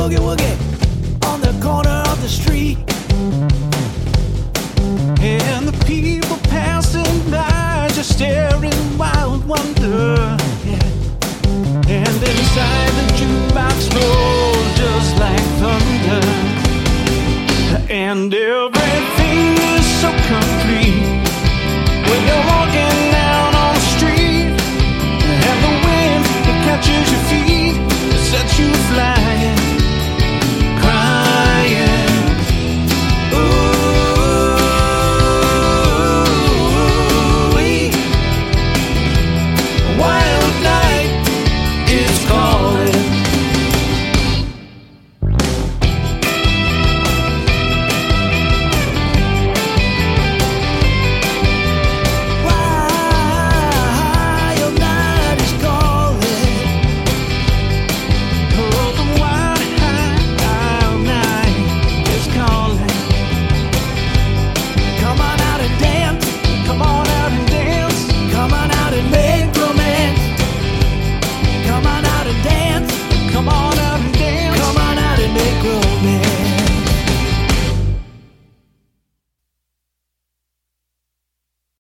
boogie woogie on the corner of the street. And the people passing by just staring in wild wonder. Yeah. And inside the jukebox rolls just like thunder. And every